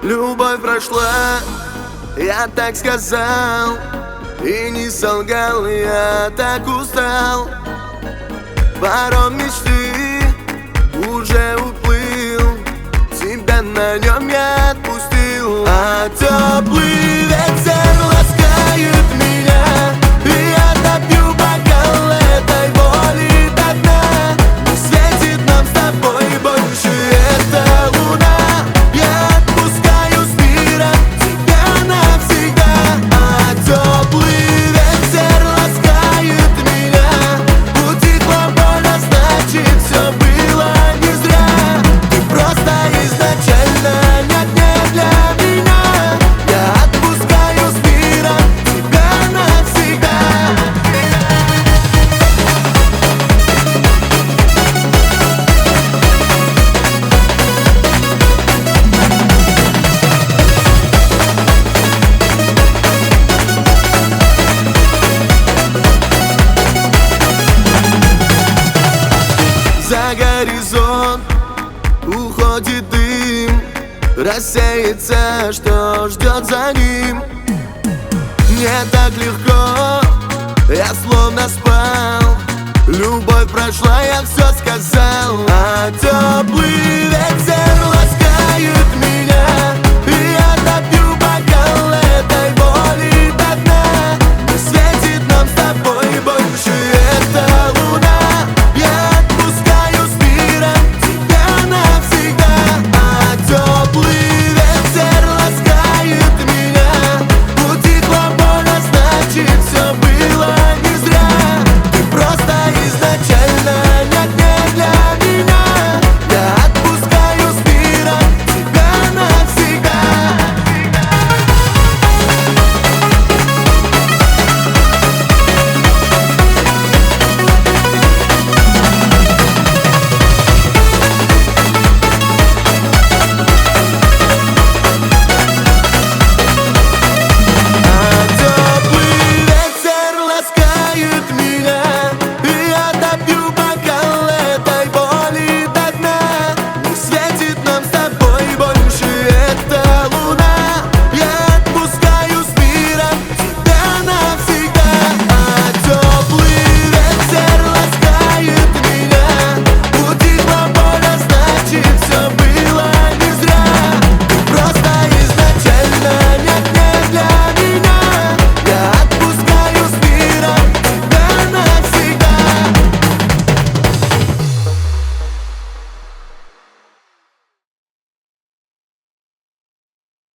Любовь прошла, я так сказал, и не солгал, я так устал. Паром мечты уже уплыл, тебя на нем я отпустил. А теплый ветер ласкает меня, и я допью бокал этой воли до дна. Не светит нам с тобой больше эта луна. Я отпускаю с миром тебя навсегда. А теплый ветер ласкает меня, утихла боль, а значит все было не зря. Ты просто изначально не для меня. Я отпускаю с миром тебя навсегда. За горизонт уходит дым, рассеется, что ждет за ним. Мне так легко, я словно спал. Любовь прошла, я все сказал. А теплый ветер